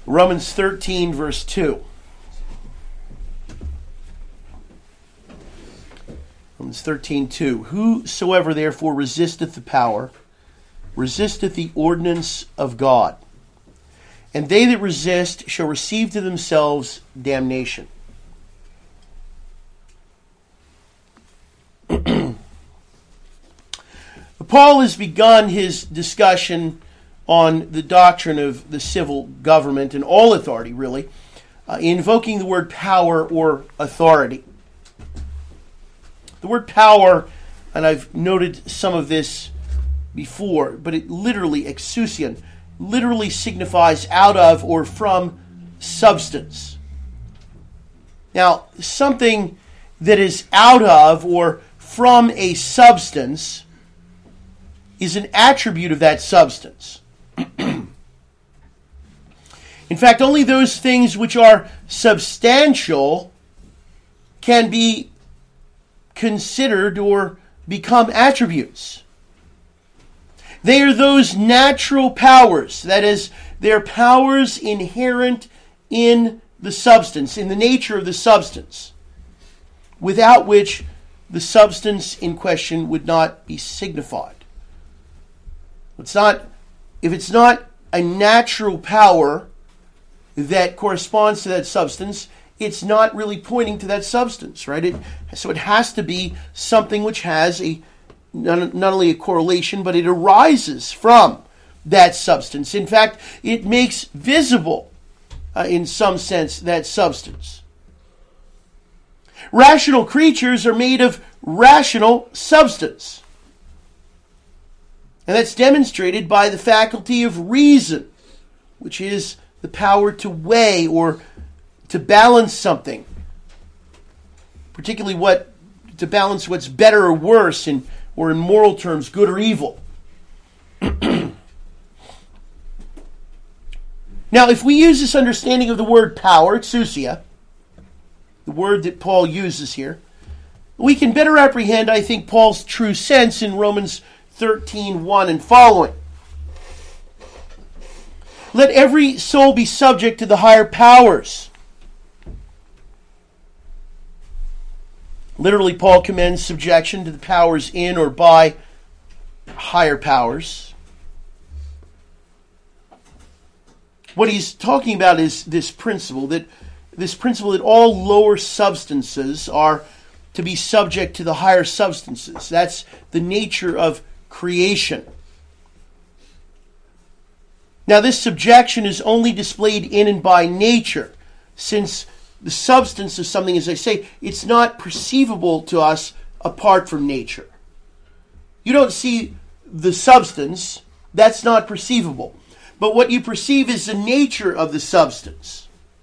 Romans 13, verse 2. Romans 13:2. Whosoever therefore resisteth the power, resisteth the ordinance of God. And they that resist shall receive to themselves damnation. Paul has begun his discussion on the doctrine of the civil government and all authority, really, invoking the word power or authority. The word power, and I've noted some of this before, but it literally, exousian, literally signifies out of or from substance. Now, something that is out of or from a substance is an attribute of that substance. In fact, only those things which are substantial can be considered or become attributes. They are those natural powers, that is, they're powers inherent in the substance, in the nature of the substance, without which the substance in question would not be signified. If it's not a natural power that corresponds to that substance, it's not really pointing to that substance, right? So it has to be something which has not only a correlation, but it arises from that substance. In fact, it makes visible, in some sense, that substance. Rational creatures are made of rational substance. And that's demonstrated by the faculty of reason, which is the power to weigh or to balance something, particularly to balance what's better or worse, or in moral terms, good or evil. Now, if we use this understanding of the word power, exousia, the word that Paul uses here, we can better apprehend, I think, Paul's true sense in Romans 13:1 and following. Let every soul be subject to the higher powers. Literally, Paul commends subjection to the powers in or by higher powers. What he's talking about is this principle that all lower substances are to be subject to the higher substances. That's the nature of creation. Now, this subjection is only displayed in and by nature, since the substance of something, as I say, it's not perceivable to us apart from nature. You don't see the substance, that's not perceivable. But what you perceive is the nature of the substance.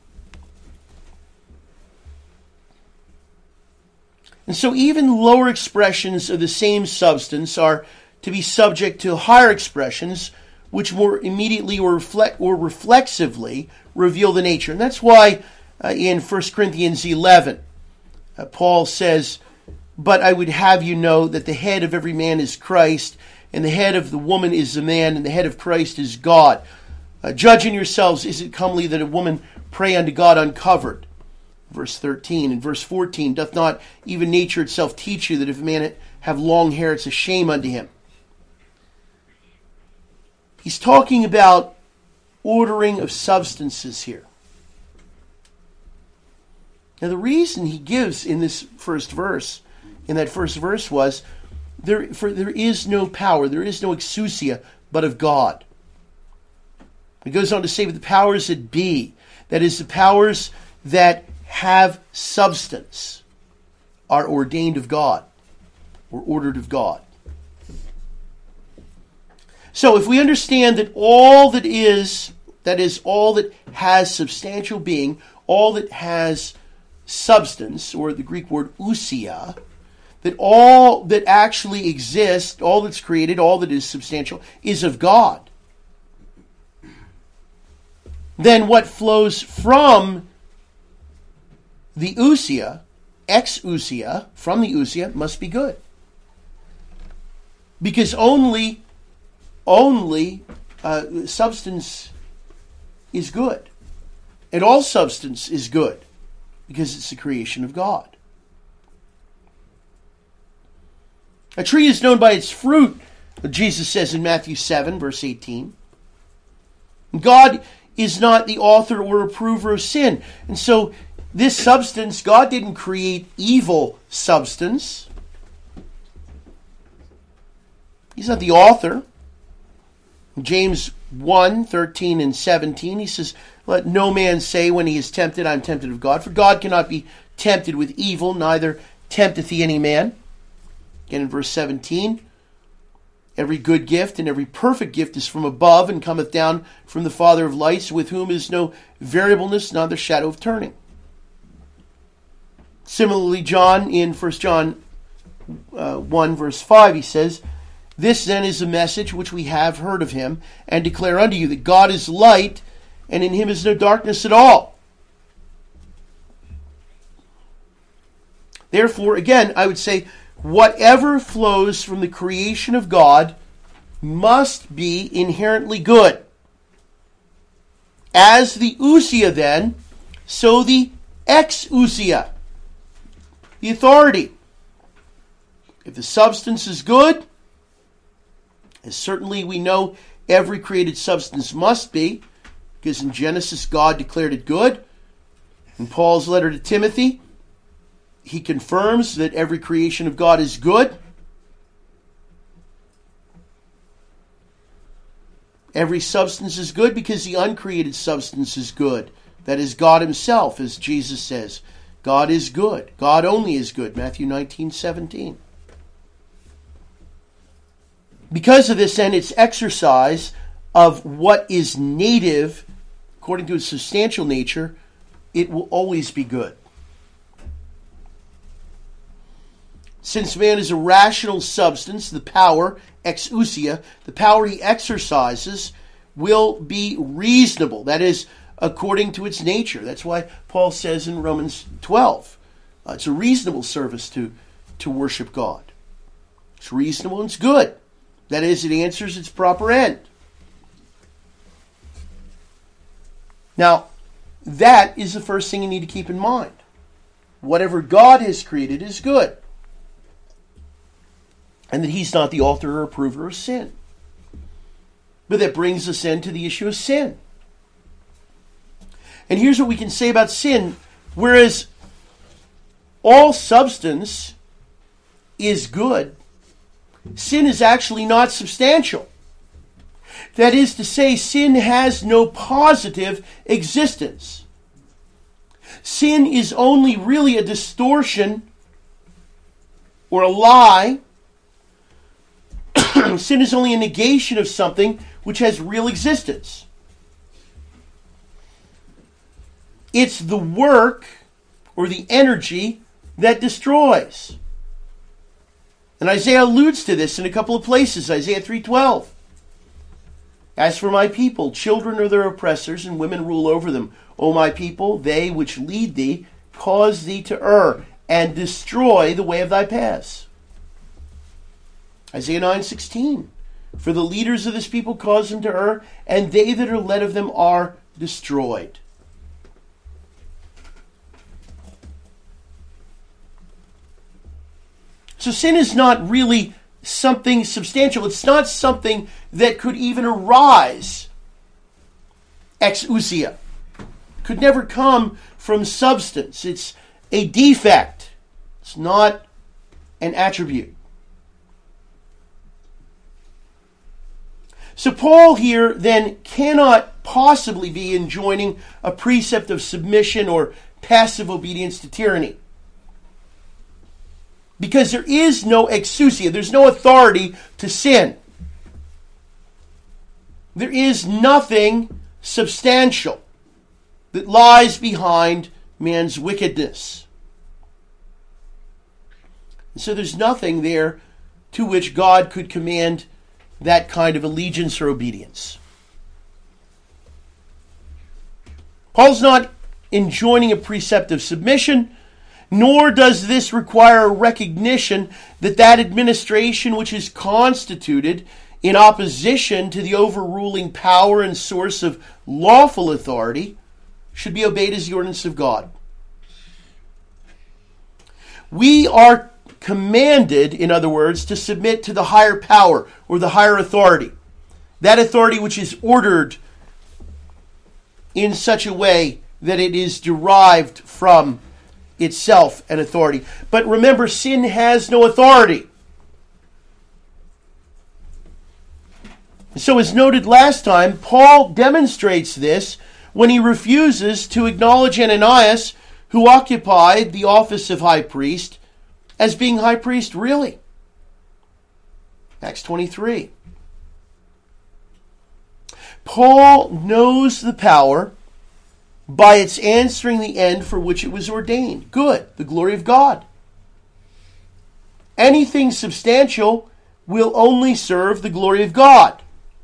And so even lower expressions of the same substance are to be subject to higher expressions, which more immediately or reflexively reveal the nature. And that's why in 1 Corinthians 11, Paul says, "But I would have you know that the head of every man is Christ, and the head of the woman is the man, and the head of Christ is God. Judge in yourselves, is it comely that a woman pray unto God uncovered?" Verse 13. And verse 14, "Doth not even nature itself teach you that if a man have long hair, it's a shame unto him?" He's talking about ordering of substances here. Now, the reason he gives in that first verse was, there is no power, there is no exousia, but of God. It goes on to say, "But the powers that be," that is, the powers that have substance, are ordained of God, or ordered of God. So if we understand that all that is, that is, all that has substantial being, all that has substance, or the Greek word ousia, that all that actually exists, all that's created, all that is substantial, is of God, then what flows from the ousia, exousia, from the ousia, must be good. Because only substance is good. And all substance is good because it's the creation of God. A tree is known by its fruit, Jesus says in Matthew 7, verse 18. God is not the author or approver of sin. And so this substance, God didn't create evil substance. He's not the author. James 1, 13 and 17, he says, "Let no man say when he is tempted, I am tempted of God. For God cannot be tempted with evil, neither tempteth he any man." Again in verse 17, "Every good gift and every perfect gift is from above, and cometh down from the Father of lights, with whom is no variableness, neither shadow of turning." Similarly, John, in 1 John 1, verse 5, he says, "This then is the message which we have heard of him, and declare unto you, that God is light, and in him is no darkness at all." Therefore, again, I would say, whatever flows from the creation of God must be inherently good. As the ousia then, so the exousia, the authority. If the substance is good, as certainly we know every created substance must be, because in Genesis God declared it good. In Paul's letter to Timothy, he confirms that every creation of God is good. Every substance is good because the uncreated substance is good. That is God himself, as Jesus says. God is good. God only is good. Matthew 19:17. Because of this, then, its exercise of what is native, according to its substantial nature, it will always be good. Since man is a rational substance, the power, exousia, the power he exercises, will be reasonable. That is, according to its nature. That's why Paul says in Romans 12, it's a reasonable service to worship God. It's reasonable and it's good. That is, it answers its proper end. Now, that is the first thing you need to keep in mind. Whatever God has created is good. And that he's not the author or approver of sin. But that brings us then to the issue of sin. And here's what we can say about sin. Whereas all substance is good, sin is actually not substantial. That is to say, sin has no positive existence. Sin is only really a distortion or a lie. Sin is only a negation of something which has real existence. It's the work or the energy that destroys. And Isaiah alludes to this in a couple of places. Isaiah 3:12. "As for my people, children are their oppressors, and women rule over them. O my people, they which lead thee cause thee to err, and destroy the way of thy paths." Isaiah 9:16. "For the leaders of this people cause them to err, and they that are led of them are destroyed." So sin is not really something substantial. It's not something that could even arise exousia. Could never come from substance. It's a defect. It's not an attribute. So Paul here then cannot possibly be enjoining a precept of submission or passive obedience to tyranny. Because there is no exousia, there's no authority to sin. There is nothing substantial that lies behind man's wickedness. And so there's nothing there to which God could command that kind of allegiance or obedience. Paul's not enjoining a precept of submission, nor does this require a recognition that that administration which is constituted in opposition to the overruling power and source of lawful authority should be obeyed as the ordinance of God. We are commanded, in other words, to submit to the higher power or the higher authority. That authority which is ordered in such a way that it is derived from itself an authority. But remember, sin has no authority. So as noted last time, Paul demonstrates this when he refuses to acknowledge Ananias, who occupied the office of high priest, as being high priest really. Acts 23. Paul knows the power by its answering the end for which it was ordained. Good, the glory of God. Anything substantial will only serve the glory of God.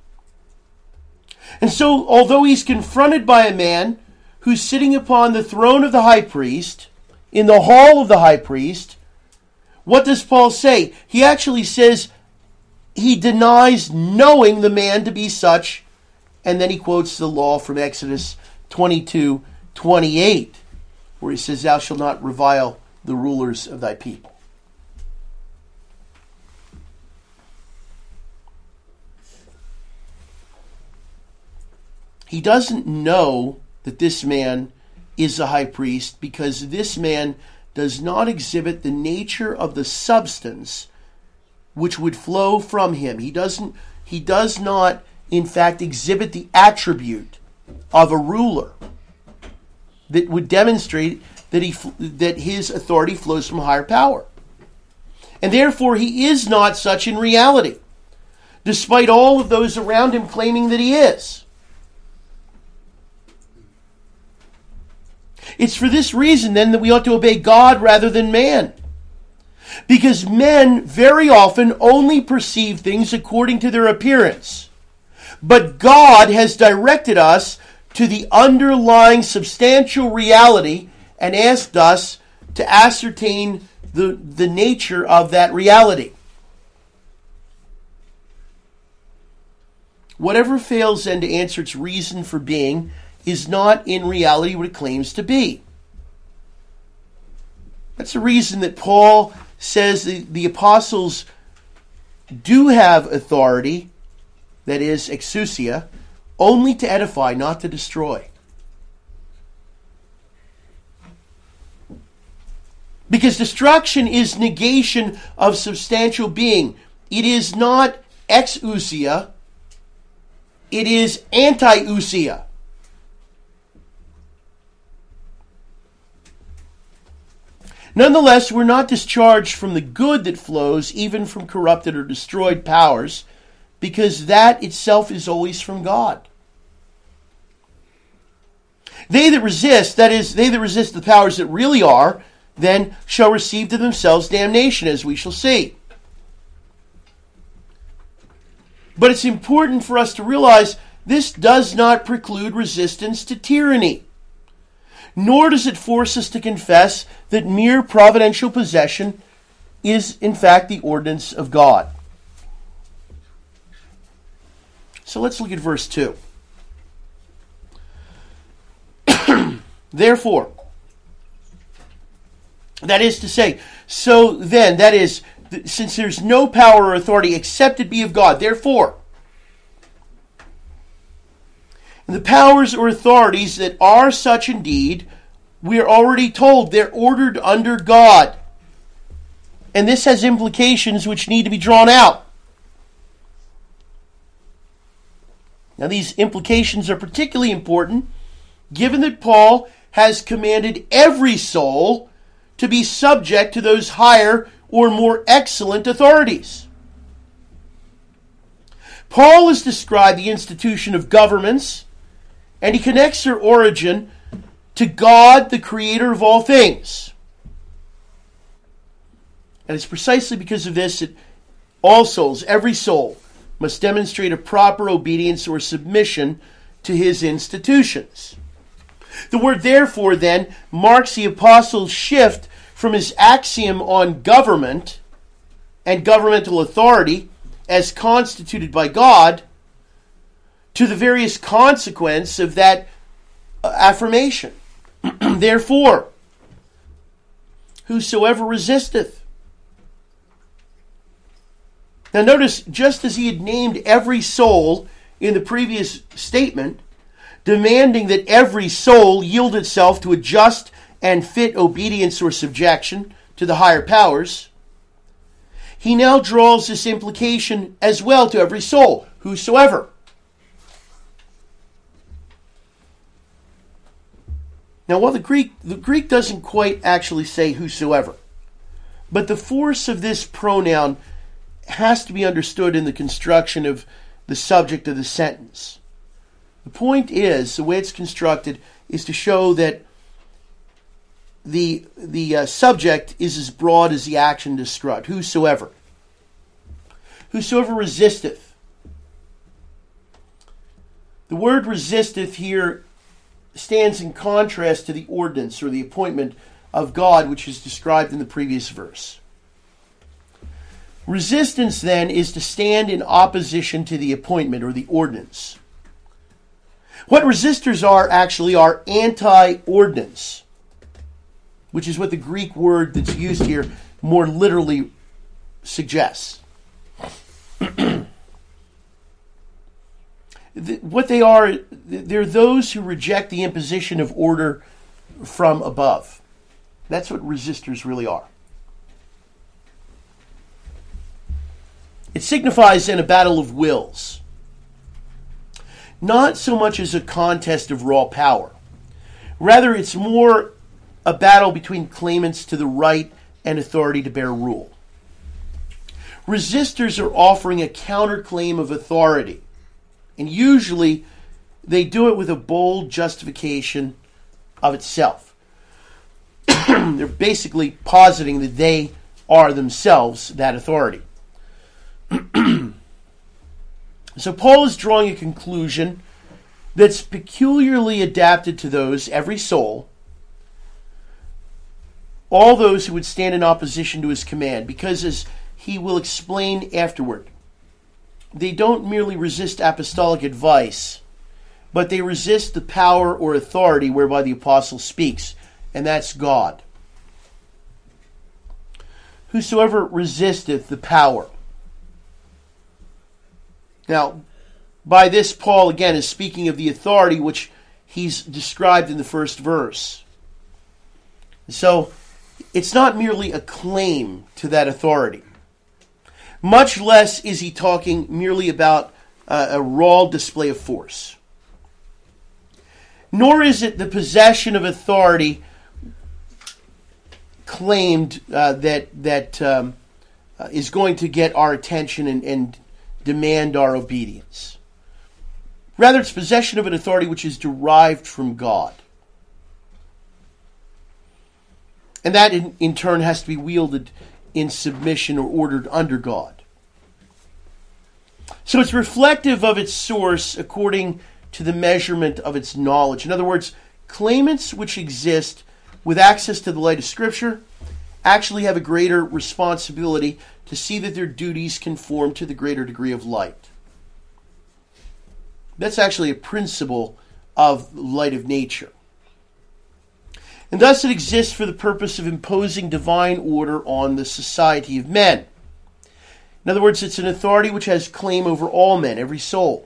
And so, although he's confronted by a man who's sitting upon the throne of the high priest, in the hall of the high priest, what does Paul say? He actually says he denies knowing the man to be such, and then he quotes the law from Exodus 22:28, where he says, "Thou shalt not revile the rulers of thy people." He doesn't know that this man is a high priest because this man does not exhibit the nature of the substance which would flow from him. He does not, in fact, exhibit the attribute of a ruler that would demonstrate that his authority flows from higher power. And therefore, he is not such in reality, despite all of those around him claiming that he is. It's for this reason, then, that we ought to obey God rather than man. Because men very often only perceive things according to their appearance. But God has directed us to the underlying substantial reality and asked us to ascertain the nature of that reality. Whatever fails then to answer its reason for being is not in reality what it claims to be. That's the reason that Paul says the apostles do have authority, that is, exousia, only to edify, not to destroy. Because destruction is negation of substantial being. It is not exousia, it is anti-ousia. Nonetheless, we're not discharged from the good that flows even from corrupted or destroyed powers, because that itself is always from God. They that resist, that is, they that resist the powers that really are, then shall receive to themselves damnation, as we shall see. But it's important for us to realize this does not preclude resistance to tyranny. Nor does it force us to confess that mere providential possession is, in fact, the ordinance of God. So let's look at verse 2. Therefore, that is to say, so then, that is, since there's no power or authority except it be of God, therefore, the powers or authorities that are such indeed, we are already told they're ordered under God. And this has implications which need to be drawn out. Now these implications are particularly important given that Paul has commanded every soul to be subject to those higher or more excellent authorities. Paul has described the institution of governments, and he connects their origin to God, the creator of all things. And it's precisely because of this that all souls, every soul, must demonstrate a proper obedience or submission to his institutions. The word therefore, then, marks the apostle's shift from his axiom on government and governmental authority as constituted by God to the various consequence of that affirmation. Therefore, whosoever resisteth. Now notice, just as he had named every soul in the previous statement, demanding that every soul yield itself to a just and fit obedience or subjection to the higher powers, he now draws this implication as well to every soul, whosoever. Now, while the Greek doesn't quite actually say whosoever, but the force of this pronoun has to be understood in the construction of the subject of the sentence. The point is, the way it's constructed is to show that the subject is as broad as the action described. Whosoever. Whosoever resisteth. The word resisteth here stands in contrast to the ordinance or the appointment of God, which is described in the previous verse. Resistance, then, is to stand in opposition to the appointment or the ordinance. What resistors are actually are anti-ordinance, which is what the Greek word that's used here more literally suggests. What they are, they're those who reject the imposition of order from above. That's what resistors really are. It signifies then a battle of wills. Not so much as a contest of raw power. Rather, it's more a battle between claimants to the right and authority to bear rule. Resistors are offering a counterclaim of authority. And usually, they do it with a bold justification of itself. They're basically positing that they are themselves that authority. So Paul is drawing a conclusion that's peculiarly adapted to those, every soul, all those who would stand in opposition to his command, because as he will explain afterward, they don't merely resist apostolic advice, but they resist the power or authority whereby the apostle speaks, and that's God. Whosoever resisteth the power. Now, by this, Paul again is speaking of the authority which he's described in the first verse. So, it's not merely a claim to that authority. Much less is he talking merely about a raw display of force. Nor is it the possession of authority claimed that is going to get our attention and demand our obedience. Rather, it's possession of an authority which is derived from God. And that in turn has to be wielded in submission or ordered under God. So it's reflective of its source according to the measurement of its knowledge. In other words, claimants which exist with access to the light of Scripture actually have a greater responsibility to see that their duties conform to the greater degree of light. That's actually a principle of the light of nature. And thus it exists for the purpose of imposing divine order on the society of men. In other words, it's an authority which has claim over all men, every soul.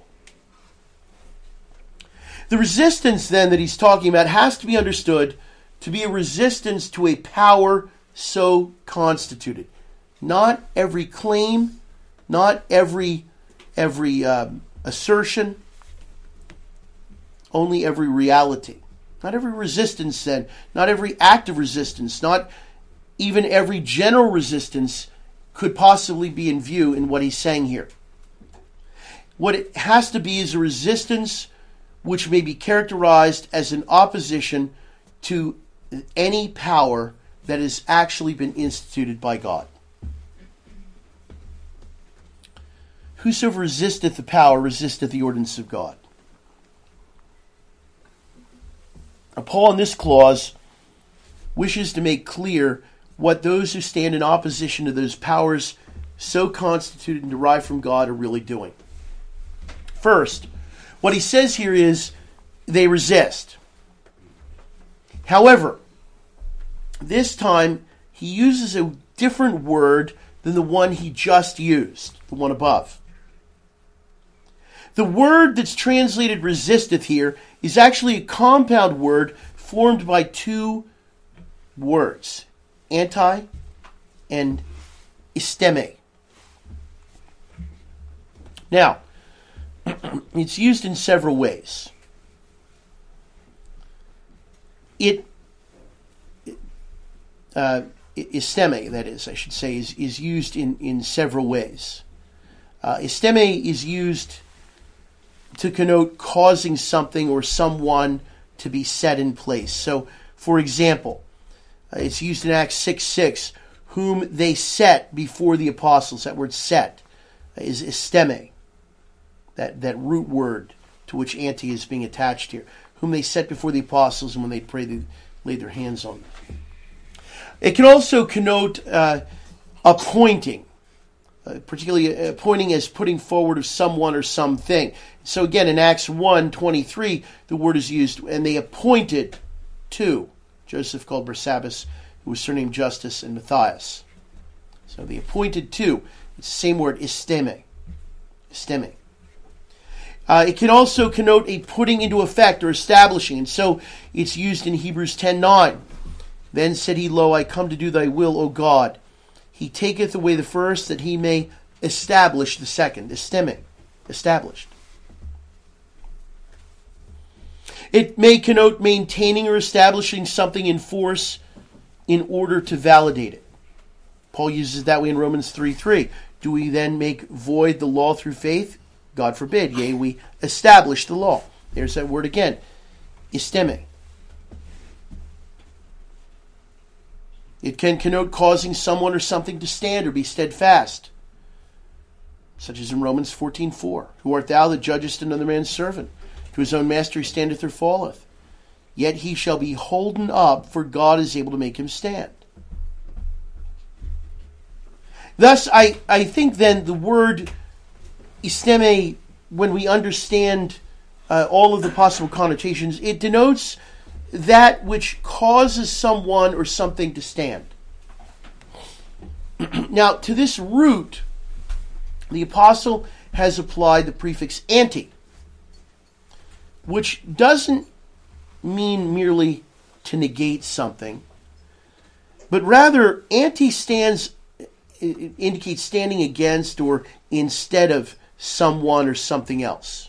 The resistance, then, that he's talking about has to be understood to be a resistance to a power so constituted. Not every claim, not every assertion, only every reality. Not every resistance, then, not every act of resistance, not even every general resistance could possibly be in view in what he's saying here. What it has to be is a resistance which may be characterized as an opposition to any power that has actually been instituted by God. Whosoever resisteth the power resisteth the ordinance of God. Now, Paul in this clause wishes to make clear what those who stand in opposition to those powers so constituted and derived from God are really doing. First, what he says here is they resist. However, this time he uses a different word than the one he just used, the one above. The word that's translated resisteth here is actually a compound word formed by two words, anti and isteme. Now, it's used in several ways. Isteme, that is, I should say, is used in several ways. Isteme is used to connote causing something or someone to be set in place. So, for example, it's used in Acts 6:6, whom they set before the apostles. That word set is isteme, that root word to which anti is being attached here. Whom they set before the apostles, and when they prayed, they laid their hands on them. It can also connote appointing, particularly appointing as putting forward of someone or something. So again, in Acts 1:23, the word is used, and they appointed two. Joseph called Barsabbas, who was surnamed Justus, and Matthias. So they appointed two. It's the same word, isteme. Isteme. It can also connote a putting into effect or establishing, and so it's used in Hebrews 10:9. Then said he, Lo, I come to do thy will, O God. He taketh away the first, that he may establish the second. Isteme, established. It may connote maintaining or establishing something in force in order to validate it. Paul uses it that way in Romans 3:3. Do we then make void the law through faith? God forbid. Yea, we establish the law. There's that word again. Isteme. It can connote causing someone or something to stand or be steadfast, such as in Romans 14:4. Who art thou that judgest another man's servant? To his own master he standeth or falleth. Yet he shall be holden up, for God is able to make him stand. Thus, I think then the word isteme, when we understand all of the possible connotations, it denotes that which causes someone or something to stand. Now, to this root, the apostle has applied the prefix anti, which doesn't mean merely to negate something, but rather anti indicates standing against or instead of someone or something else.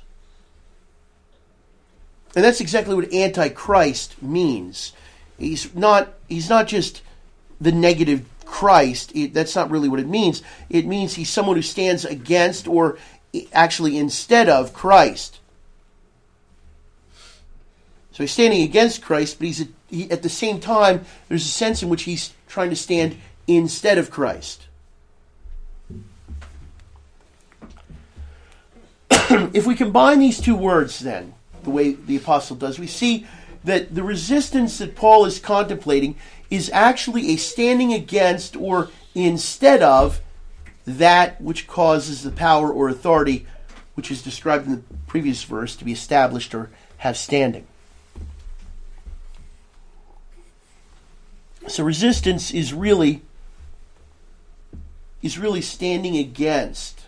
And that's exactly what antichrist means. He's not just the negative Christ. That's not really what it means. It means he's someone who stands against or actually instead of Christ. So he's standing against Christ, but at the same time, there's a sense in which he's trying to stand instead of Christ. If we combine these two words, then, the way the apostle does, we see that the resistance that Paul is contemplating is actually a standing against or instead of that which causes the power or authority, which is described in the previous verse, to be established or have standing. So resistance is really standing against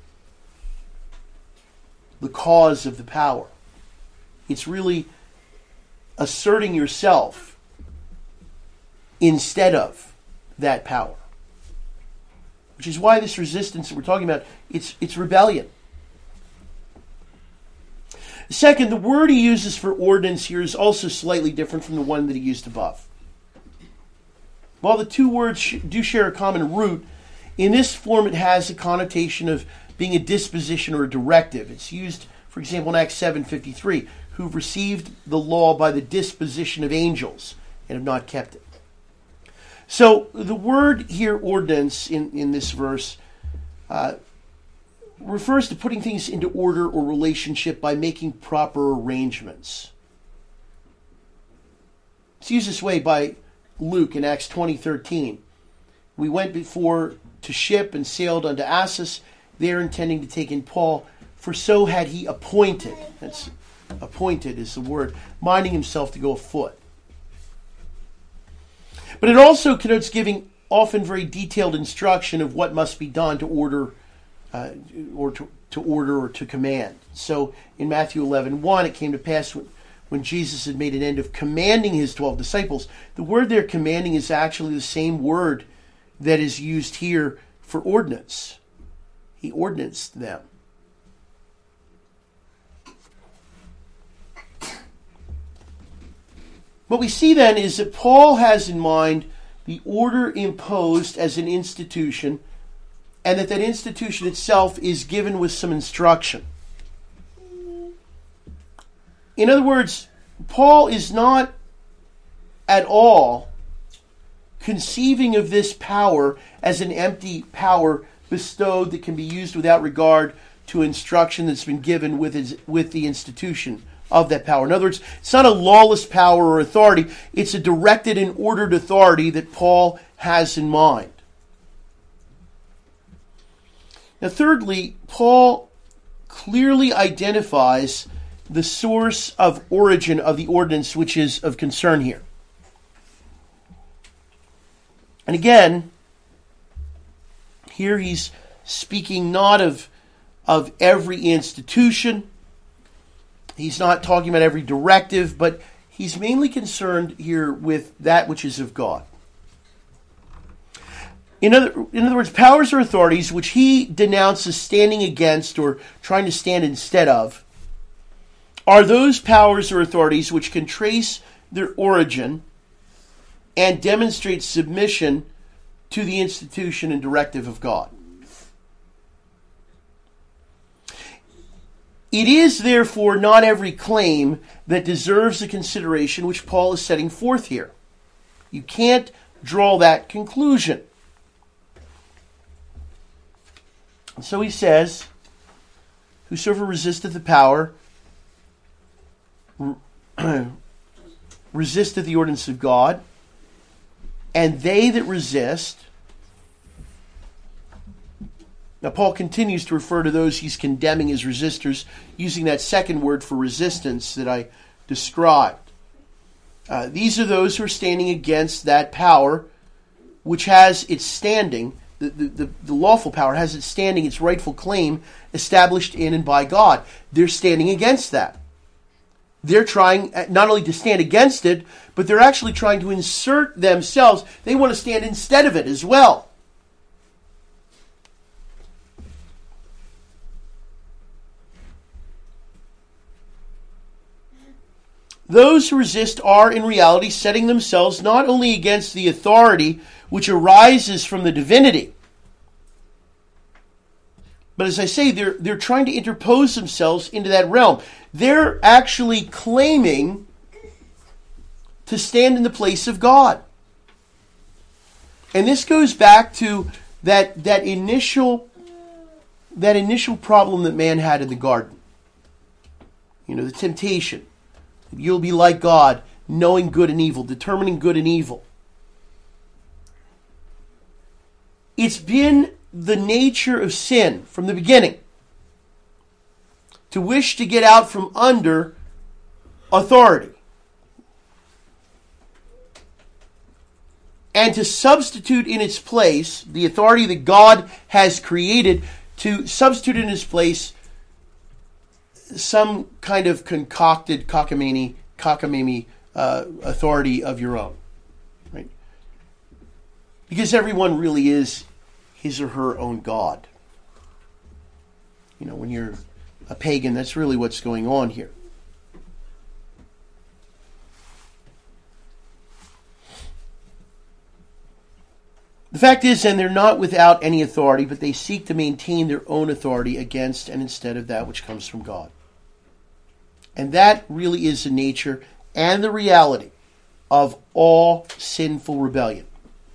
the cause of the power. It's really asserting yourself instead of that power. Which is why this resistance that we're talking about, it's rebellion. Second, the word he uses for ordinance here is also slightly different from the one that he used above. While the two words do share a common root, in this form it has a connotation of being a disposition or a directive. It's used, for example, in Acts 7:53, who've received the law by the disposition of angels and have not kept it. So the word here, ordinance, in this verse, refers to putting things into order or relationship by making proper arrangements. It's used this way by Luke in Acts 20:13. We went before to ship and sailed unto Assos, there intending to take in Paul, for so had he appointed. That's appointed is the word, minding himself to go afoot. But it also connotes giving often very detailed instruction of what must be done to order or to command. So in Matthew 11:1, it came to pass when Jesus had made an end of commanding his 12 disciples. The word there, commanding, is actually the same word that is used here for ordinance. He ordinanced them. What we see then is that Paul has in mind the order imposed as an institution, and that institution itself is given with some instruction. In other words, Paul is not at all conceiving of this power as an empty power bestowed that can be used without regard to instruction that's been given with the institution of that power. In other words, it's not a lawless power or authority. It's a directed and ordered authority that Paul has in mind. Now, thirdly, Paul clearly identifies the source of origin of the ordinance which is of concern here. And again, here he's speaking not of every institution. He's not talking about every directive, but he's mainly concerned here with that which is of God. In other words, powers or authorities which he denounces standing against or trying to stand instead of are those powers or authorities which can trace their origin and demonstrate submission to the institution and directive of God. It is therefore not every claim that deserves the consideration which Paul is setting forth here. You can't draw that conclusion. And so he says, whosoever resisteth the power resisteth the ordinance of God, and they that resist. Now Paul continues to refer to those he's condemning as resistors, using that second word for resistance that I described. These are those who are standing against that power which has its standing, the lawful power has its standing, its rightful claim established in and by God. They're standing against that. They're trying not only to stand against it, but they're actually trying to insert themselves. They want to stand instead of it as well. Those who resist are in reality setting themselves not only against the authority which arises from the divinity, but as I say, they're trying to interpose themselves into that realm. They're actually claiming to stand in the place of God. And this goes back to that initial problem that man had in the garden. You know, the temptation. You'll be like God, knowing good and evil, determining good and evil. It's been the nature of sin from the beginning to wish to get out from under authority and to substitute in its place the authority that God has created, to substitute in its place some kind of concocted cockamamie authority of your own, right? Because everyone really is his or her own God. You know, when you're a pagan, that's really what's going on here. The fact is, then, they're not without any authority, but they seek to maintain their own authority against and instead of that which comes from God. And that really is the nature and the reality of all sinful rebellion.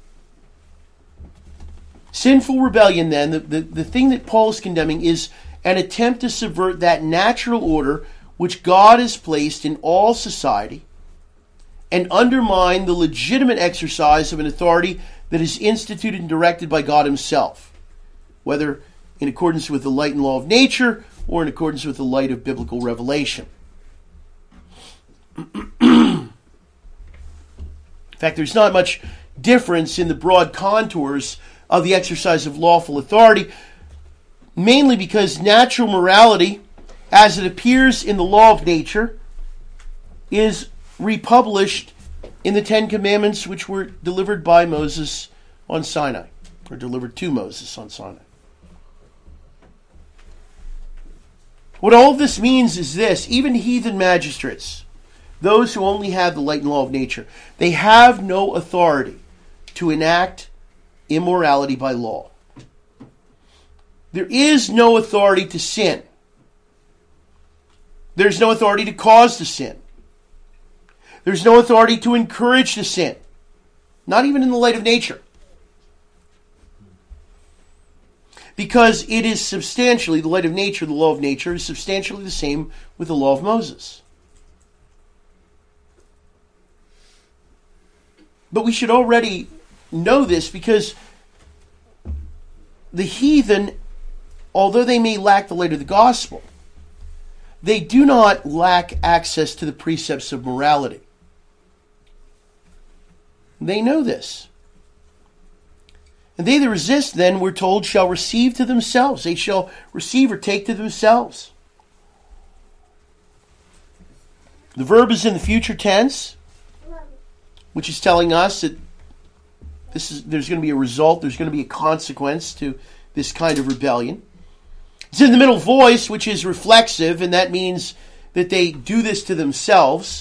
Sinful rebellion, then, the thing that Paul is condemning is an attempt to subvert that natural order which God has placed in all society and undermine the legitimate exercise of an authority that is instituted and directed by God himself, whether in accordance with the light and law of nature or in accordance with the light of biblical revelation. In fact, there's not much difference in the broad contours of the exercise of lawful authority, mainly because natural morality, as it appears in the law of nature, is republished in the Ten Commandments, which were delivered by Moses on Sinai, or delivered to Moses on Sinai. What all of this means is this: even heathen magistrates, those who only have the light and law of nature, they have no authority to enact immorality by law. There is no authority to sin. There's no authority to cause the sin. There's no authority to encourage the sin, not even in the light of nature. Because it is substantially, the light of nature, the law of nature, is substantially the same with the law of Moses. But we should already know this, because the heathen, although they may lack the light of the gospel, they do not lack access to the precepts of morality. They know this. And they that resist, then, we're told, shall receive to themselves. They shall receive or take to themselves. The verb is in the future tense, which is telling us that there's going to be a result, there's going to be a consequence to this kind of rebellion. It's in the middle voice, which is reflexive, and that means that they do this to themselves.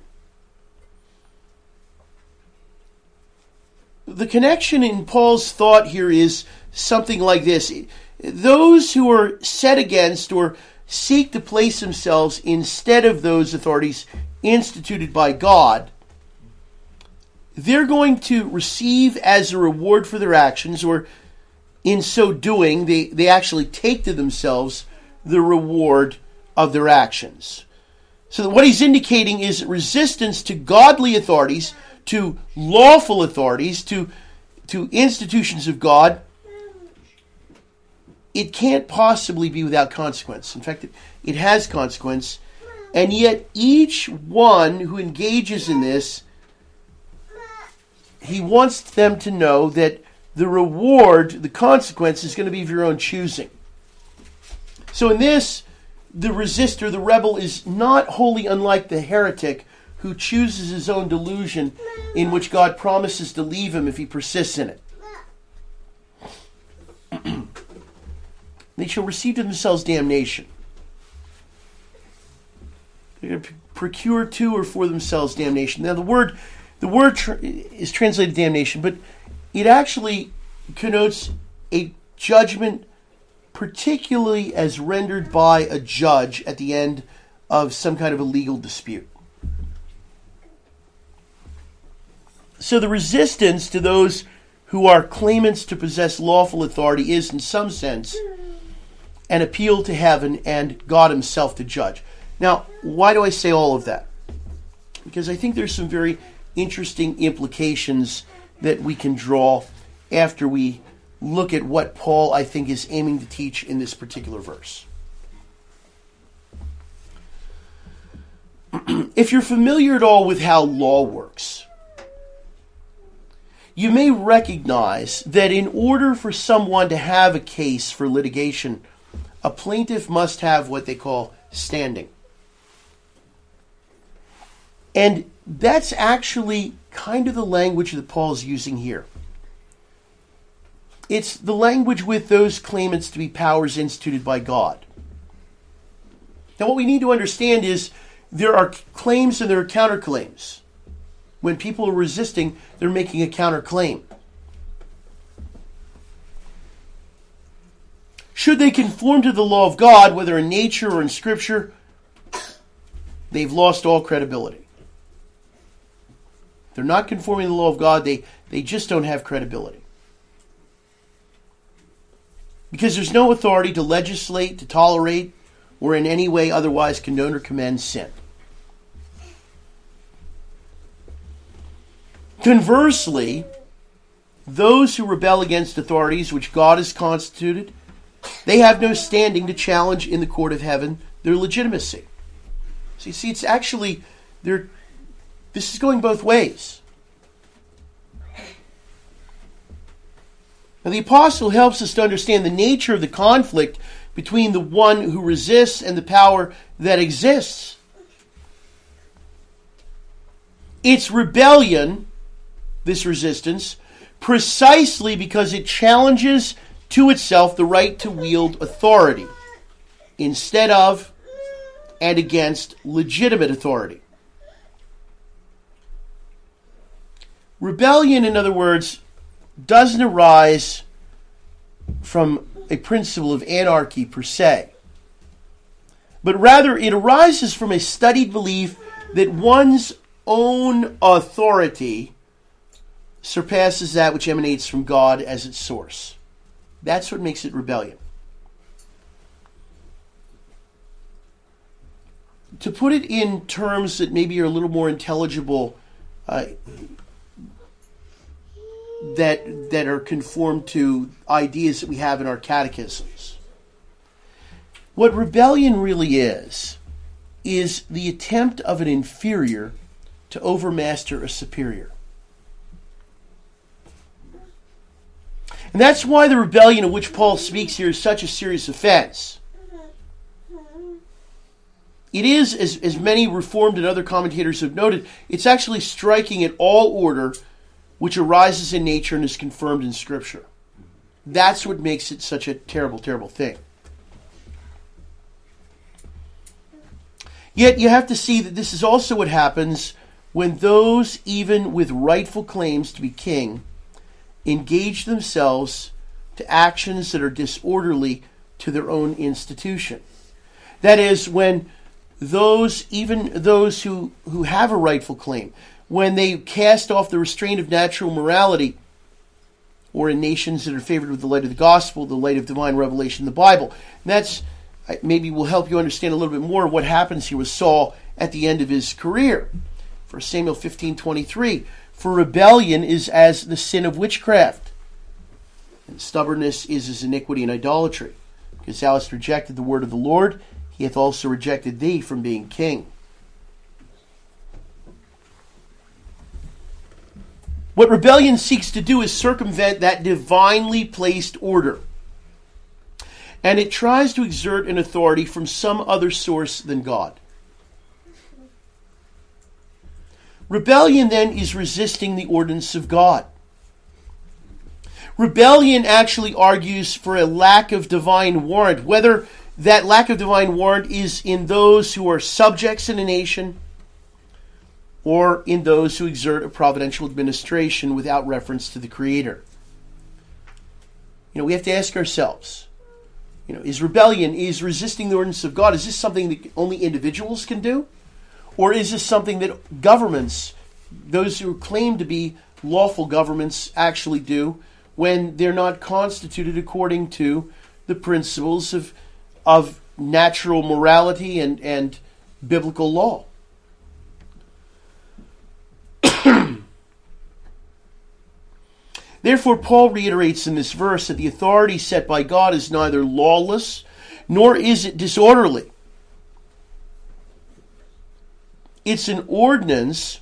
The connection in Paul's thought here is something like this: those who are set against or seek to place themselves instead of those authorities instituted by God, they're going to receive as a reward for their actions, or in so doing, they actually take to themselves the reward of their actions. So what he's indicating is resistance to godly authorities, to lawful authorities, to institutions of God. It can't possibly be without consequence. In fact, it has consequence. And yet each one who engages in this, he wants them to know that the reward, the consequence, is going to be of your own choosing. So in this, the resistor, the rebel, is not wholly unlike the heretic who chooses his own delusion, in which God promises to leave him if he persists in it. They shall receive to themselves damnation. They're going to procure to or for themselves damnation. Now the word is translated damnation, but it actually connotes a judgment, particularly as rendered by a judge at the end of some kind of a legal dispute. So the resistance to those who are claimants to possess lawful authority is, in some sense, an appeal to heaven and God himself to judge. Now, why do I say all of that? Because I think there's some very interesting implications that we can draw after we look at what Paul, I think, is aiming to teach in this particular verse. If you're familiar at all with how law works, you may recognize that in order for someone to have a case for litigation, a plaintiff must have what they call standing. And that's actually kind of the language that Paul's using here. It's the language with those claimants to be powers instituted by God. Now what we need to understand is there are claims and there are counterclaims. When people are resisting, they're making a counterclaim. Should they conform to the law of God, whether in nature or in Scripture, they've lost all credibility. They're not conforming to the law of God, they just don't have credibility. Because there's no authority to legislate, to tolerate, or in any way otherwise condone or commend sin. Conversely, those who rebel against authorities which God has constituted, they have no standing to challenge in the court of heaven their legitimacy. So you see, it's actually, this is going both ways. Now, the apostle helps us to understand the nature of the conflict between the one who resists and the power that exists. It's rebellion, this resistance, precisely because it challenges to itself the right to wield authority instead of and against legitimate authority. Rebellion, in other words, doesn't arise from a principle of anarchy per se, but rather it arises from a studied belief that one's own authority surpasses that which emanates from God as its source. That's what makes it rebellion. To put it in terms that maybe are a little more intelligible, that are conformed to ideas that we have in our catechisms. What rebellion really is the attempt of an inferior to overmaster a superior. And that's why the rebellion of which Paul speaks here is such a serious offense. It is, as many Reformed and other commentators have noted, it's actually striking at all order which arises in nature and is confirmed in Scripture. That's what makes it such a terrible, terrible thing. Yet you have to see that this is also what happens when those, even with rightful claims to be king, engage themselves to actions that are disorderly to their own institution. That is, when those who have a rightful claim, when they cast off the restraint of natural morality, or in nations that are favored with the light of the gospel, the light of divine revelation, the Bible. And that's maybe will help you understand a little bit more of what happens here with Saul at the end of his career. 1 Samuel 15:23, for rebellion is as the sin of witchcraft, and stubbornness is as iniquity and idolatry. Because thou hast rejected the word of the Lord, he hath also rejected thee from being king. What rebellion seeks to do is circumvent that divinely placed order. And it tries to exert an authority from some other source than God. Rebellion then is resisting the ordinance of God. Rebellion actually argues for a lack of divine warrant, whether that lack of divine warrant is in those who are subjects in a nation or in those who exert a providential administration without reference to the Creator. We have to ask ourselves, is rebellion, is resisting the ordinance of God, is this something that only individuals can do? Or is this something that governments, those who claim to be lawful governments, actually do when they're not constituted according to the principles of natural morality and biblical law? Therefore, Paul reiterates in this verse that the authority set by God is neither lawless nor is it disorderly. It's an ordinance,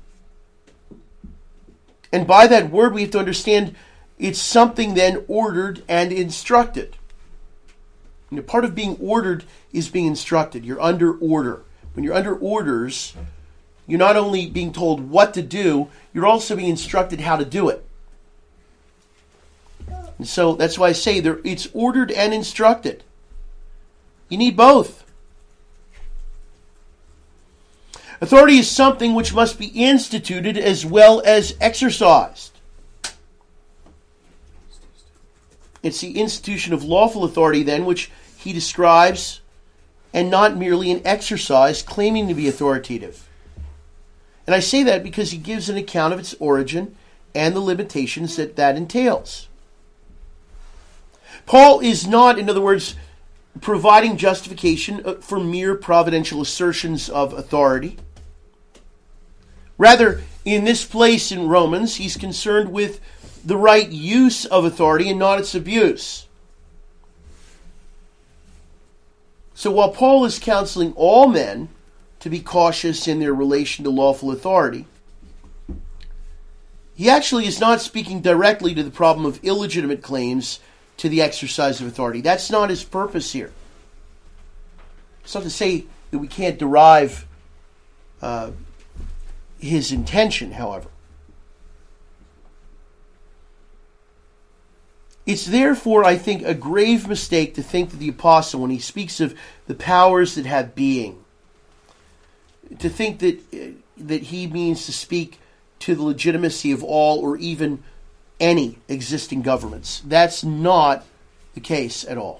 and by that word we have to understand it's something then ordered and instructed. Part of being ordered is being instructed. You're under order. When you're under orders, you're not only being told what to do, you're also being instructed how to do it. And so that's why I say it's ordered and instructed. You need both. Authority is something which must be instituted as well as exercised. It's the institution of lawful authority then which he describes, and not merely an exercise claiming to be authoritative. And I say that because he gives an account of its origin and the limitations that entails. Paul is not, in other words, providing justification for mere providential assertions of authority. Rather, in this place in Romans, he's concerned with the right use of authority and not its abuse. So while Paul is counseling all men to be cautious in their relation to lawful authority, he actually is not speaking directly to the problem of illegitimate claims to the exercise of authority. That's not his purpose here. It's not to say that we can't derive his intention, however. It's therefore, I think, a grave mistake to think that the apostle, when he speaks of the powers that have being, to think that he means to speak to the legitimacy of all or even any existing governments. That's not the case at all.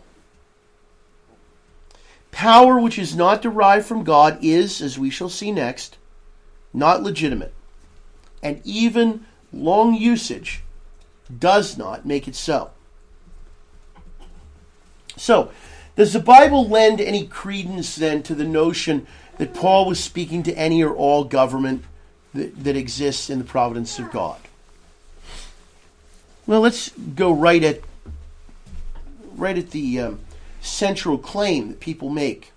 Power which is not derived from God is, as we shall see next, not legitimate. And even long usage does not make it so. So, does the Bible lend any credence then to the notion that Paul was speaking to any or all government that exists in the providence of God? Well, let's go right at the central claim that people make.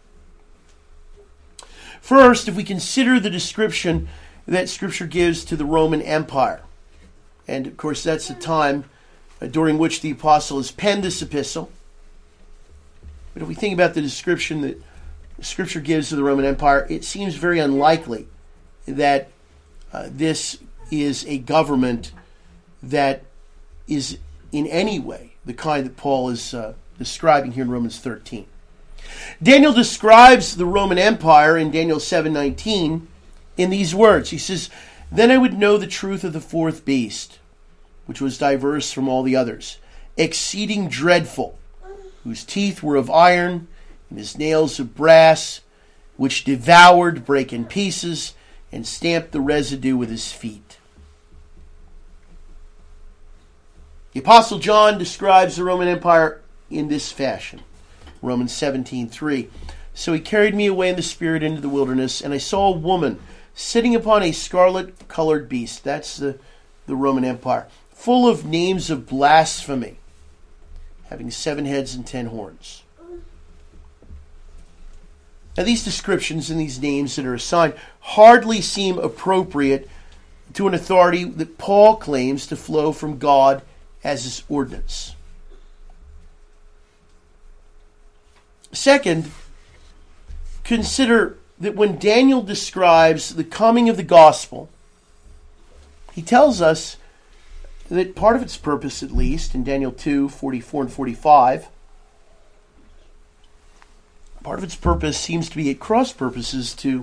First, if we consider the description that Scripture gives to the Roman Empire, and of course that's the time during which the apostle has penned this epistle. But if we think about the description that Scripture gives to the Roman Empire, it seems very unlikely that this is a government that is in any way the kind that Paul is describing here in Romans 13. Daniel describes the Roman Empire in Daniel 7:19 in these words. He says, "Then I would know the truth of the fourth beast, which was diverse from all the others, exceeding dreadful, whose teeth were of iron, and his nails of brass, which devoured, brake in pieces, and stamped the residue with his feet." The Apostle John describes the Roman Empire in this fashion. Romans 17:3. "So he carried me away in the spirit into the wilderness, and I saw a woman sitting upon a scarlet-colored beast." That's the Roman Empire. "Full of names of blasphemy, having 7 heads and 10 horns. Now these descriptions and these names that are assigned hardly seem appropriate to an authority that Paul claims to flow from God as his ordinance. Second, consider that when Daniel describes the coming of the gospel, he tells us that part of its purpose, at least, in Daniel 2:44 and 45, part of its purpose seems to be at cross purposes to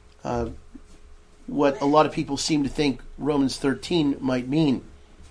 what a lot of people seem to think Romans 13 might mean.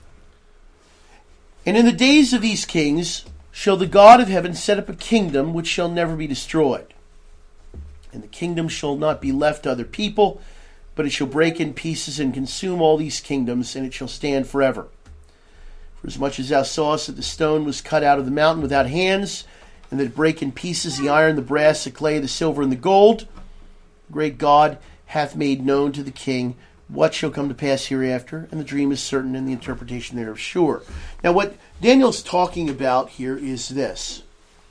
"And in the days of these kings shall the God of heaven set up a kingdom which shall never be destroyed. And the kingdom shall not be left to other people, but it shall break in pieces and consume all these kingdoms, and it shall stand forever. For as much as thou sawest that the stone was cut out of the mountain without hands, and that it brake in pieces the iron, the brass, the clay, the silver, and the gold, the great God hath made known to the king what shall come to pass hereafter, and the dream is certain, and the interpretation thereof sure." Now what Daniel's talking about here is this.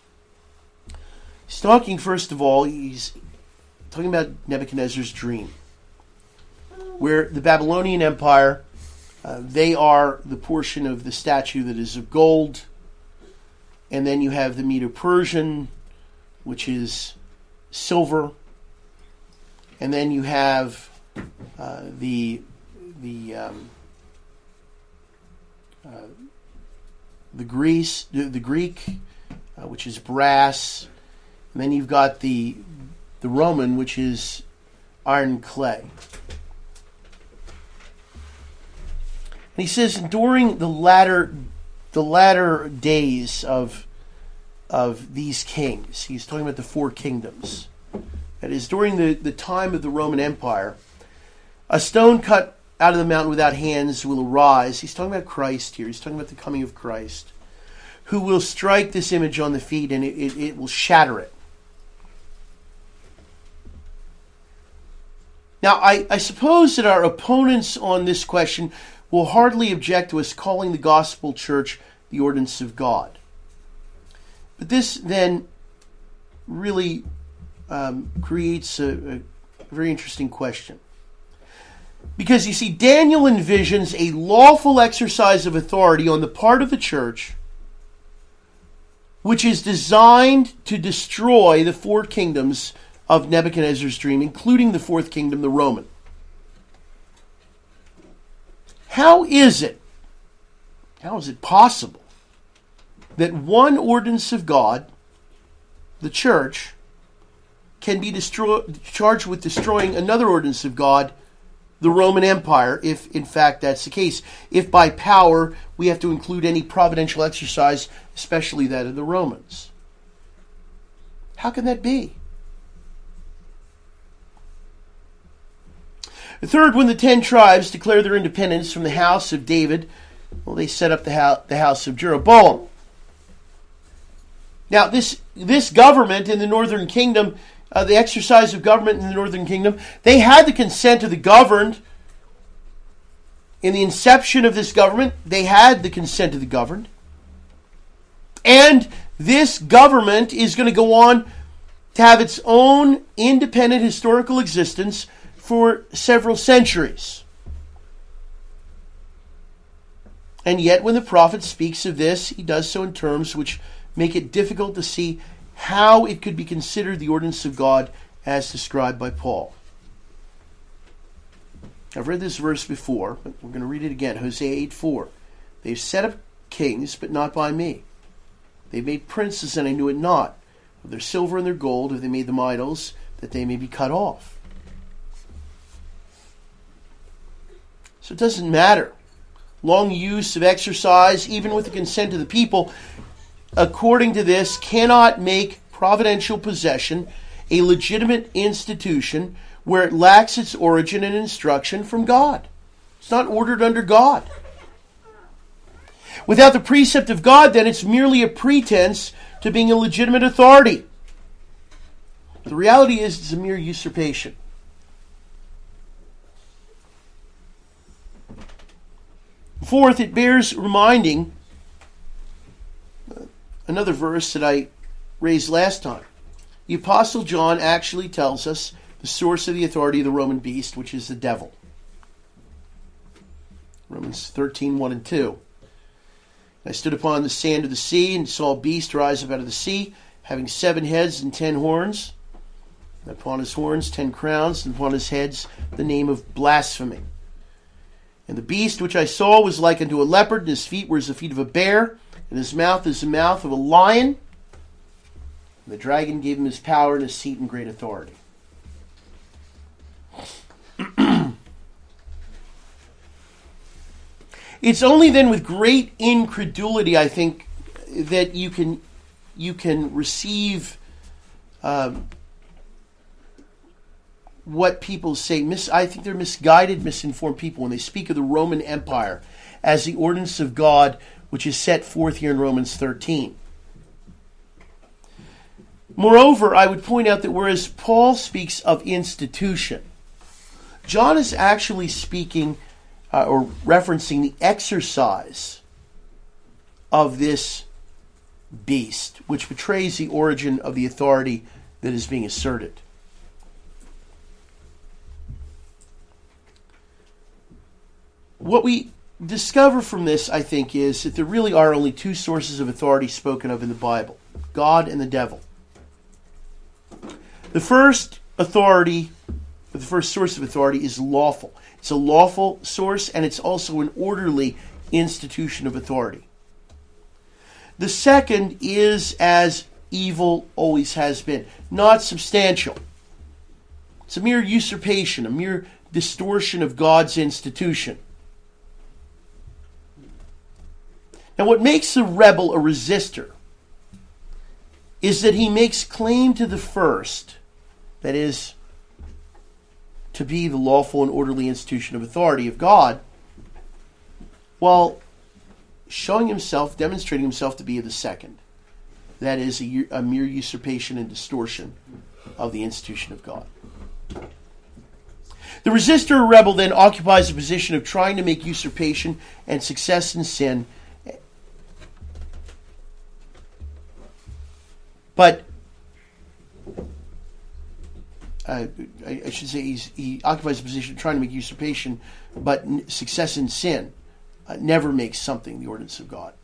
He's talking, first of all, he's talking about Nebuchadnezzar's dream, where the Babylonian Empire, they are the portion of the statue that is of gold, and then you have the Medo-Persian, which is silver, and then you have the Greek, which is brass, and then you've got the Roman, which is iron clay. And he says, during the latter days of these kings, he's talking about the 4 kingdoms. That is, during the time of the Roman Empire, a stone cut out of the mountain without hands will arise. He's talking about Christ here. He's talking about the coming of Christ, who will strike this image on the feet, and it will shatter it. Now, I suppose that our opponents on this question will hardly object to us calling the gospel church the ordinance of God. But this then really creates a very interesting question. Because you see, Daniel envisions a lawful exercise of authority on the part of the church, which is designed to destroy the four kingdoms of Nebuchadnezzar's dream, including the fourth kingdom, the Roman. How is it possible that one ordinance of God, the church, can be charged with destroying another ordinance of God, the Roman Empire, if in fact that's the case? If by power we have to include any providential exercise, especially that of the Romans. How can that be? The third, when the 10 tribes declare their independence from the house of David, well, they set up the house of Jeroboam. Now, this government in the northern kingdom, the exercise of government in the northern kingdom, they had the consent of the governed. In the inception of this government, they had the consent of the governed. And this government is going to go on to have its own independent historical existence for several centuries. And yet, when the prophet speaks of this, he does so in terms which make it difficult to see how it could be considered the ordinance of God as described by Paul. I've read this verse before, but we're going to read it again. Hosea 8:4. They've set up kings, but not by me. They made princes, and I knew it not. Of their silver and their gold have they made them idols, that they may be cut off. So it doesn't matter. Long use of exercise, even with the consent of the people, according to this, cannot make providential possession a legitimate institution where it lacks its origin and instruction from God. It's not ordered under God. Without the precept of God, then, it's merely a pretense to being a legitimate authority. The reality is it's a mere usurpation. Fourth, it bears reminding another verse that I raised last time. The Apostle John actually tells us the source of the authority of the Roman beast, which is the devil. Romans 13:1 and 2. I stood upon the sand of the sea and saw a beast rise up out of the sea, having 7 heads and 10 horns. And upon his horns 10 crowns, and upon his heads the name of blasphemy. And the beast which I saw was like unto a leopard, and his feet were as the feet of a bear, and his mouth is the mouth of a lion. And the dragon gave him his power and his seat and great authority. It's only then with great incredulity, I think, that you can receive what people say. I think they're misguided, misinformed people when they speak of the Roman Empire as the ordinance of God, which is set forth here in Romans 13. Moreover, I would point out that whereas Paul speaks of institution, John is actually speaking or referencing the exercise of this beast, which betrays the origin of the authority that is being asserted. What we discover from this, I think, is that there really are only 2 sources of authority spoken of in the Bible: God and the devil. The first authority, or the first source of authority, is lawful. It's a lawful source, and it's also an orderly institution of authority. The second is as evil always has been, not substantial. It's a mere usurpation, a mere distortion of God's institution. Now, what makes the rebel a resistor is that he makes claim to the first, that is, to be the lawful and orderly institution of authority of God, while showing himself, demonstrating himself to be the second. That is a mere usurpation and distortion of the institution of God. The resistor or rebel then occupies a position of trying to make usurpation and success in sin, but I should say he occupies a position trying to make usurpation, but success in sin never makes something the ordinance of God.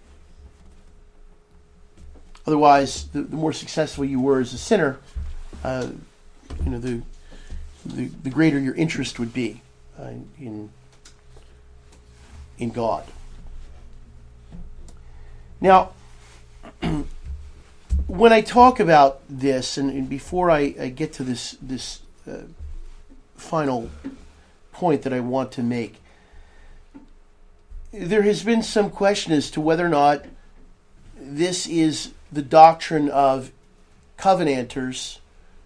Otherwise, the more successful you were as a sinner, the greater your interest would be in God. Now, when I talk about this, and before I get to this final point that I want to make, there has been some question as to whether or not this is the doctrine of Covenanters,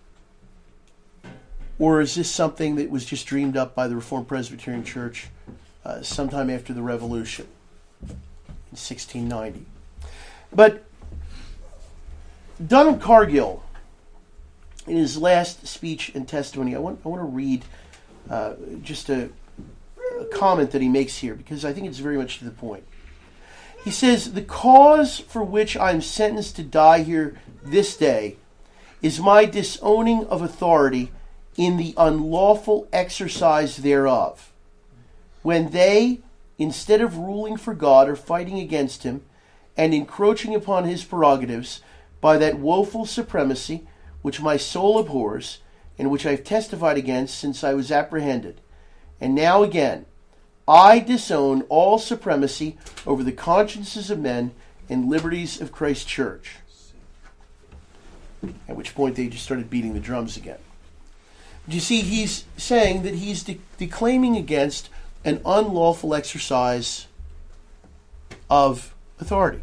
or is this something that was just dreamed up by the Reformed Presbyterian Church sometime after the Revolution in 1690. But Donald Cargill, in his last speech and testimony, I want to read just a comment that he makes here, because I think it's very much to the point. He says, "The cause for which I am sentenced to die here this day is my disowning of authority in the unlawful exercise thereof, when they, instead of ruling for God, are fighting against him and encroaching upon his prerogatives by that woeful supremacy which my soul abhors, and which I have testified against since I was apprehended. And now again, I disown all supremacy over the consciences of men and liberties of Christ's church." At which point they just started beating the drums again. But you see, he's saying that he's declaiming against an unlawful exercise of authority.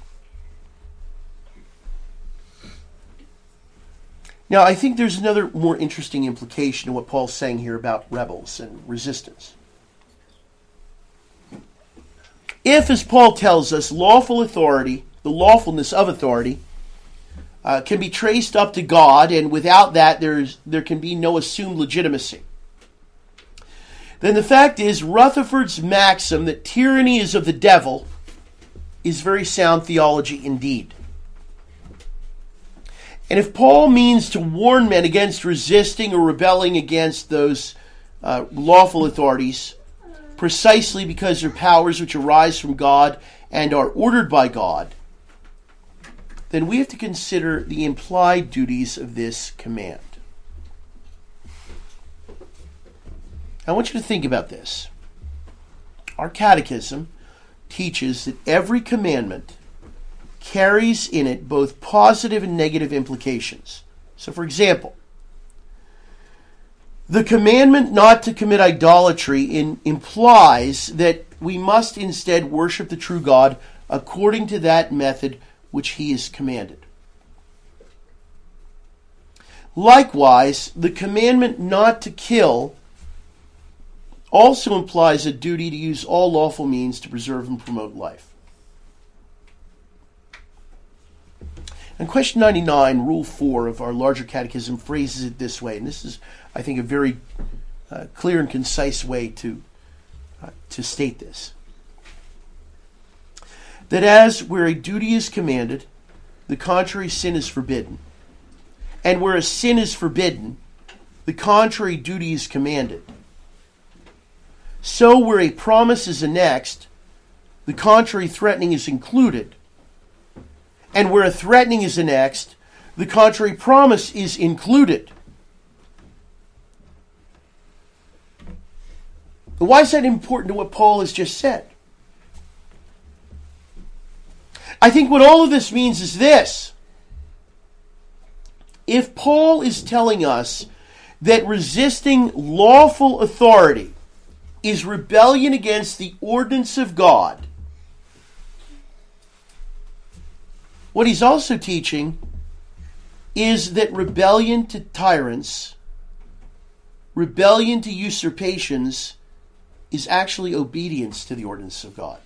Now, I think there's another more interesting implication in what Paul's saying here about rebels and resistance. If, as Paul tells us, lawful authority, the lawfulness of authority, can be traced up to God, and without that there can be no assumed legitimacy, then the fact is Rutherford's maxim that tyranny is of the devil is very sound theology indeed. And if Paul means to warn men against resisting or rebelling against those lawful authorities, precisely because they're powers which arise from God and are ordered by God, then we have to consider the implied duties of this command. I want you to think about this. Our catechism teaches that every commandment carries in it both positive and negative implications. So, for example, the commandment not to commit idolatry implies that we must instead worship the true God according to that method which he has commanded. Likewise, the commandment not to kill also implies a duty to use all lawful means to preserve and promote life. And question 99, Rule 4 of our larger catechism, phrases it this way, and this is, I think, a very clear and concise way to state this. That as where a duty is commanded, the contrary sin is forbidden, and where a sin is forbidden, the contrary duty is commanded. So where a promise is annexed, the contrary threatening is included, and where a threatening is annexed, the contrary promise is included. But why is that important to what Paul has just said? I think what all of this means is this. If Paul is telling us that resisting lawful authority is rebellion against the ordinance of God, what he's also teaching is that rebellion to tyrants, rebellion to usurpations, is actually obedience to the ordinance of God.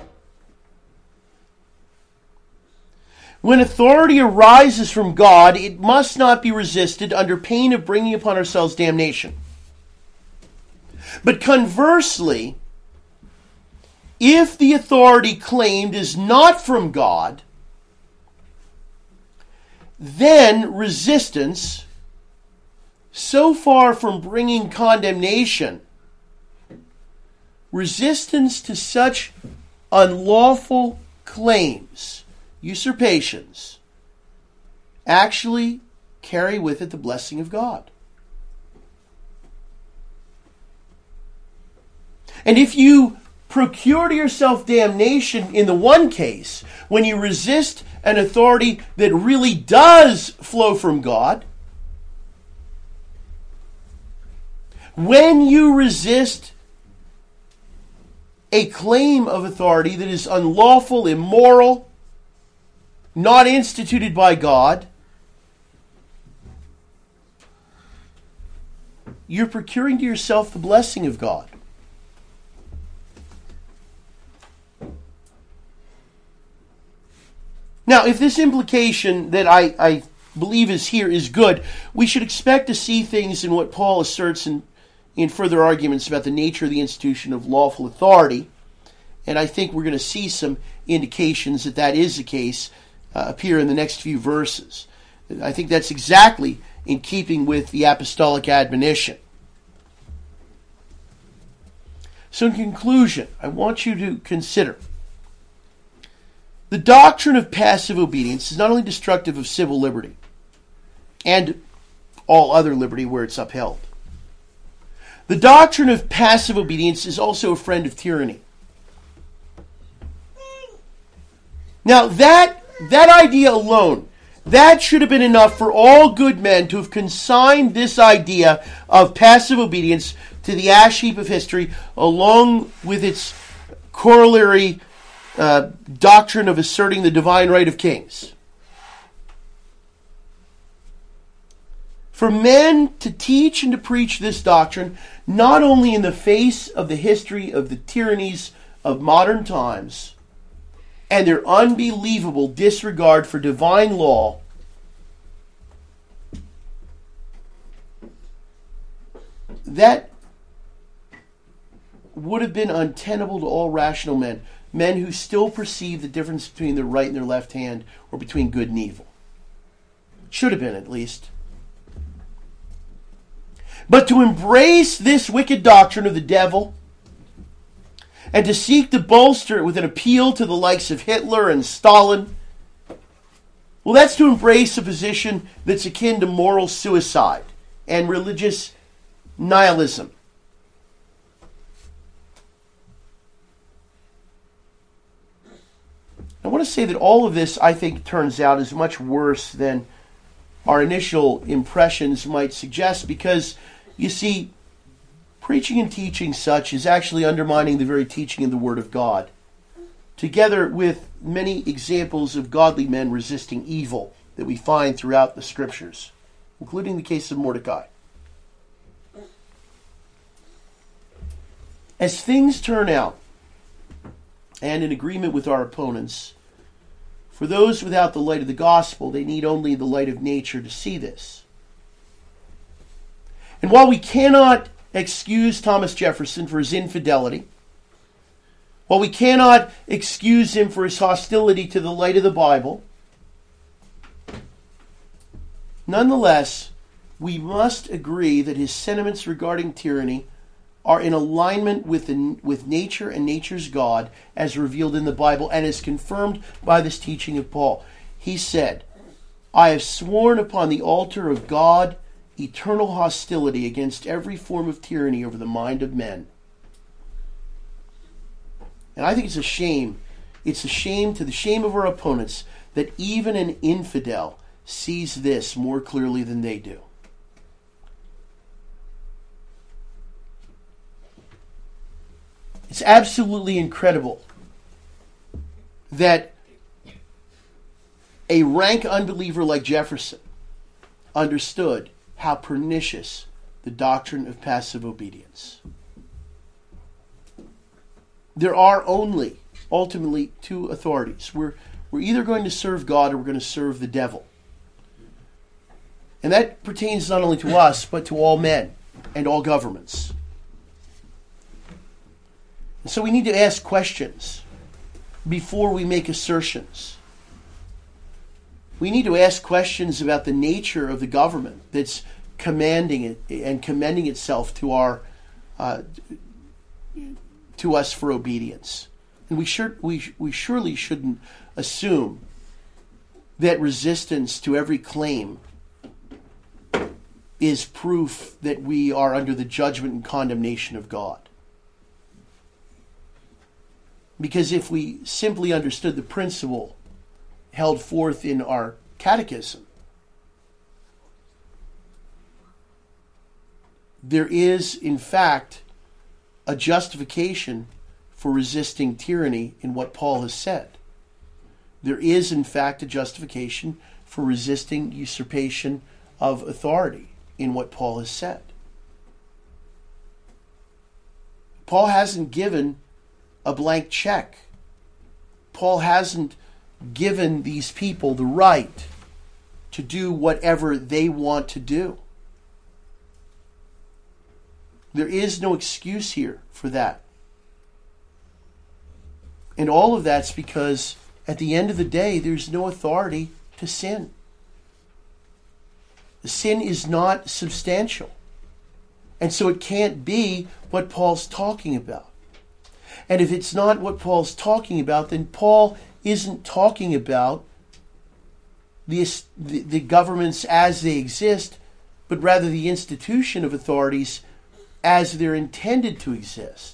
When authority arises from God, it must not be resisted under pain of bringing upon ourselves damnation. But conversely, if the authority claimed is not from God, then resistance, so far from bringing condemnation, resistance to such unlawful claims, usurpations, actually carry with it the blessing of God. And if you procure to yourself damnation in the one case, when you resist an authority that really does flow from God, when you resist a claim of authority that is unlawful, immoral, not instituted by God, you're procuring to yourself the blessing of God. Now, if this implication that I believe is here is good, we should expect to see things in what Paul asserts in further arguments about the nature of the institution of lawful authority. And I think we're going to see some indications that that is the case appear in the next few verses. I think that's exactly in keeping with the apostolic admonition. So in conclusion, I want you to consider the doctrine of passive obedience is not only destructive of civil liberty and all other liberty where it's upheld. The doctrine of passive obedience is also a friend of tyranny. Now that idea alone, that should have been enough for all good men to have consigned this idea of passive obedience to the ash heap of history, along with its corollary doctrine of asserting the divine right of kings. For men to teach and to preach this doctrine, not only in the face of the history of the tyrannies of modern times and their unbelievable disregard for divine law, that would have been untenable to all rational men. Men who still perceive the difference between their right and their left hand, or between good and evil. Should have been, at least. But to embrace this wicked doctrine of the devil, and to seek to bolster it with an appeal to the likes of Hitler and Stalin, well, that's to embrace a position that's akin to moral suicide and religious nihilism. I want to say that all of this, I think, turns out is much worse than our initial impressions might suggest, because, you see, preaching and teaching such is actually undermining the very teaching of the Word of God, together with many examples of godly men resisting evil that we find throughout the Scriptures, including the case of Mordecai. As things turn out, and in agreement with our opponents, for those without the light of the gospel, they need only the light of nature to see this. And while we cannot excuse Thomas Jefferson for his infidelity, while we cannot excuse him for his hostility to the light of the Bible, nonetheless, we must agree that his sentiments regarding tyranny are in alignment with nature and nature's God as revealed in the Bible and is confirmed by this teaching of Paul. He said, "I have sworn upon the altar of God eternal hostility against every form of tyranny over the mind of men." And I think it's a shame. It's a shame to the shame of our opponents that even an infidel sees this more clearly than they do. It's absolutely incredible that a rank unbeliever like Jefferson understood how pernicious the doctrine of passive obedience. There are only, ultimately, two authorities. We're either going to serve God or we're going to serve the devil. And that pertains not only to us, but to all men and all governments. So we need to ask questions before we make assertions. We need to ask questions about the nature of the government that's commanding it and commending itself to our to us for obedience. And we surely shouldn't assume that resistance to every claim is proof that we are under the judgment and condemnation of God. Because if we simply understood the principle held forth in our catechism, there is, in fact, a justification for resisting tyranny in what Paul has said. There is, in fact, a justification for resisting usurpation of authority in what Paul has said. Paul hasn't given a blank check. Paul hasn't given these people the right to do whatever they want to do. There is no excuse here for that. And all of that's because at the end of the day, there's no authority to sin. The sin is not substantial. And so it can't be what Paul's talking about. And if it's not what Paul's talking about, then Paul isn't talking about the governments as they exist, but rather the institution of authorities as they're intended to exist.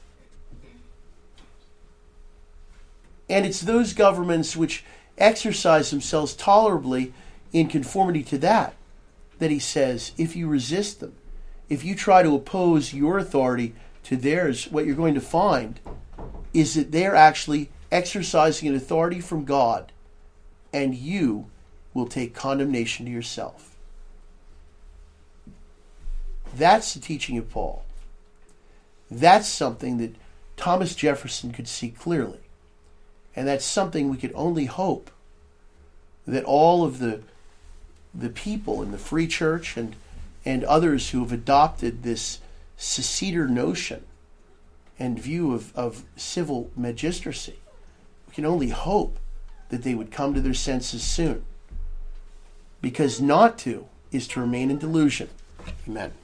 And it's those governments which exercise themselves tolerably in conformity to that he says, if you resist them, if you try to oppose your authority to theirs, what you're going to find is that they're actually exercising an authority from God, and you will take condemnation to yourself. That's the teaching of Paul. That's something that Thomas Jefferson could see clearly. And that's something we could only hope that all of the people in the Free Church and others who have adopted this seceder notion and view of civil magistracy, we can only hope that they would come to their senses soon. Because not to is to remain in delusion. Amen.